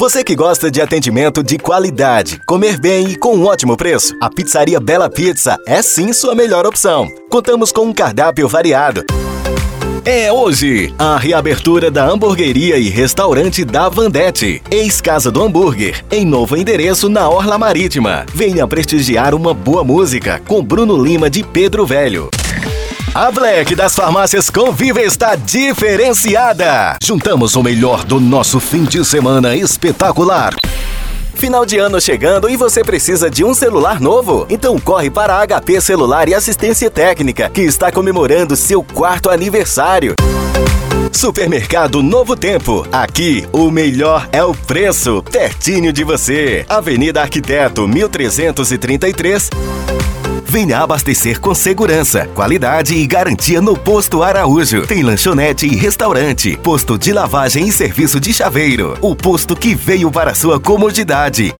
Você que gosta de atendimento de qualidade, comer bem e com um ótimo preço, a Pizzaria Bela Pizza é sim sua melhor opção. Contamos com um cardápio variado. É hoje a reabertura da hamburgueria e restaurante da Vandete, ex-Casa do Hambúrguer, em novo endereço na Orla Marítima. Venha prestigiar uma boa música com Bruno Lima de Pedro Velho. A Black das Farmácias Conviva está diferenciada. Juntamos o melhor do nosso fim de semana espetacular. Final de ano chegando e você precisa de um celular novo? Então corre para a HP Celular e Assistência Técnica, que está comemorando seu 4º aniversário. Supermercado Novo Tempo. Aqui, o melhor é o preço, pertinho de você. Avenida Arquiteto 1333. Venha abastecer com segurança, qualidade e garantia no Posto Araújo. Tem lanchonete e restaurante, posto de lavagem e serviço de chaveiro. O posto que veio para sua comodidade.